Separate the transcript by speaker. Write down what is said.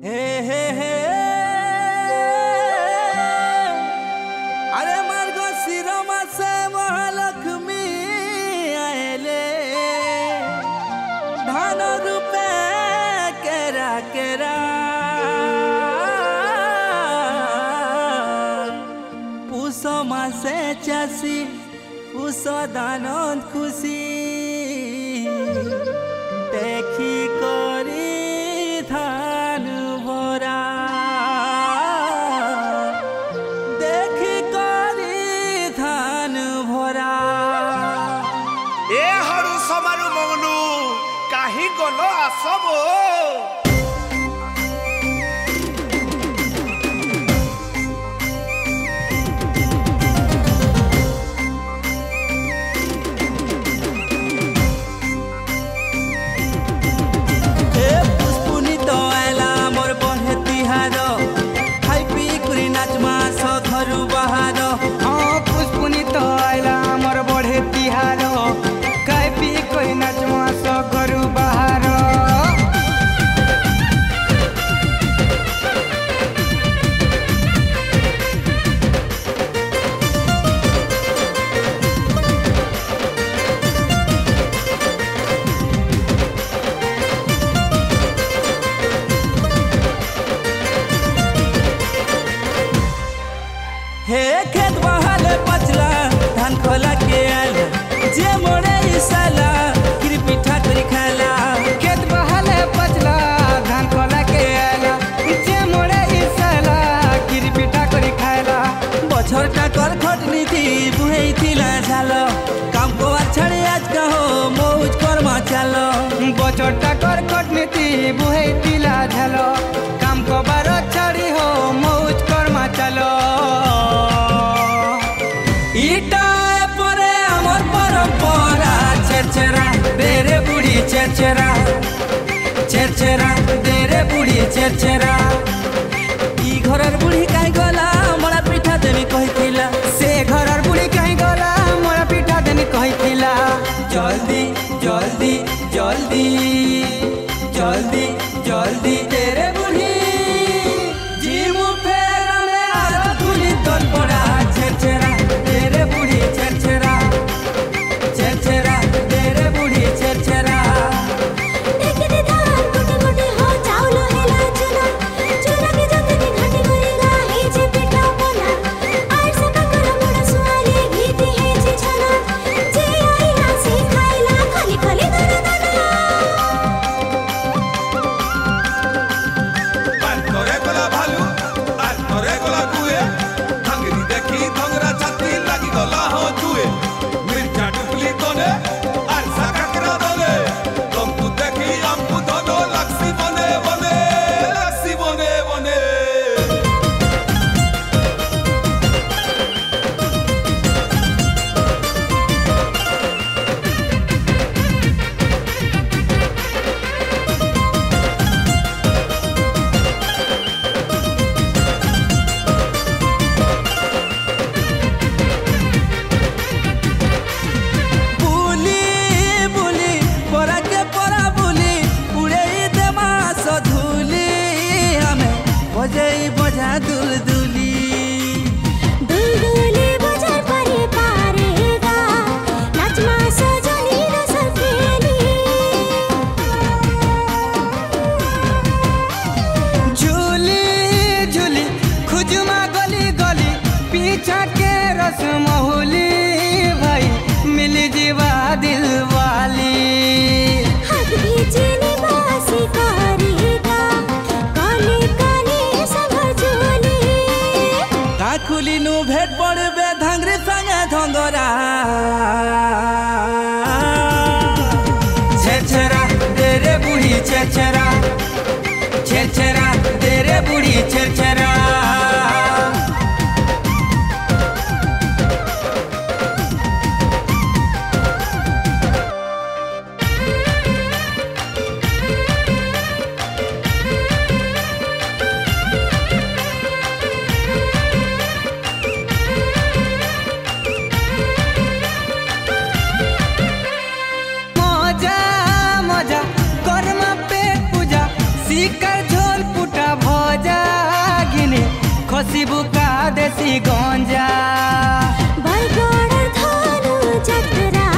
Speaker 1: हे हे हे अरे मार्गो शिरोमा से महालक्ष्मी आएले धान रूपे केरा केरा पुष मासे चासी पुष दानंद खुशी देखी करी धान भरा देखी करी धान भरा
Speaker 2: ए हरु समारु मंगलू काहे गलो आसबो
Speaker 1: हे खेत बहाले पचला धान खोला के आला जे मोड़े इसाला गिर पिठा करी खाला
Speaker 3: खेत बहाले पचला धान खोला के आला जे मोड़े इसाला गिर पिठा करी खाला
Speaker 1: बछरटा कर खटनी थी बुहे थिला झालो काम को छड़े आज कहो मौज कर मा चालो
Speaker 3: बछरटा कर खटनी थी बुहे थिला झालो काम को बारो छड़ी हो मौज कर मा चालो
Speaker 1: इटा परे हमर परंपरा चेरचेरा देरे बुढ़ी चेरचेरा चेरचेरा देरे बुढ़ी चेरचेरा ई घरर बुढ़ी काहे गला मोरा पिठा देमी कहिथिला
Speaker 3: से घरर बुढ़ी काहे गला मोरा पिठा देमी कहिथिला
Speaker 1: जल्दी जल्दी जल्दी जल्दी जल्दी तेरे बुढ़ी जीमु फेरा में आरो तुली तोल पड़ा चेरचेरा तेरे बुढ़ी चेरचेरा चेरचेरा तेरे बुढ़ी चेरचेरा
Speaker 4: देखते धान गोटे गोटे हो चावल हेला चुना चुना के जतनी घाटी करेगा हे जे पिठा बना आर सका कर मोड़ सुआले गीत हे जे छना जे आईला से खाइला खाली खाली दाना दाना
Speaker 2: आर तोरे गला भालू आर तोरे गला कुए धंगरी देखी धंगरा छाती लागी गला हो जुए मिर्चा टुकली तोने आर साका करा दोले तुमको देखी हमको दोनो लक्ष्मी बने बने लक्ष्मी बने बने
Speaker 1: बुली बुली परा के परा बुली उड़े दे मास धूली हमें बजाई बजा दुलदुली
Speaker 4: दुलदुली बजार परे पारेगा नाचमा सजनी र सफेली
Speaker 3: झूली झूली खुजमा गली गली पीछा के रस महुली भाई मिल जीवा दिल वाली
Speaker 4: हाथ खींचे निवासी करेगा काले काले सब झोली
Speaker 1: काखुली नु भेट पड़बे धांगरी संगे धंगरा चेरचेरा तेरे बुढ़ी चेरचेरा चेरचेरा तेरे बुढ़ी चेरचेरा
Speaker 3: मजा मजा कर्म पे पूजा सीकर झोल पुटा दिने खसिबु का देसी गंजा
Speaker 4: बरगड़ धानु जतरा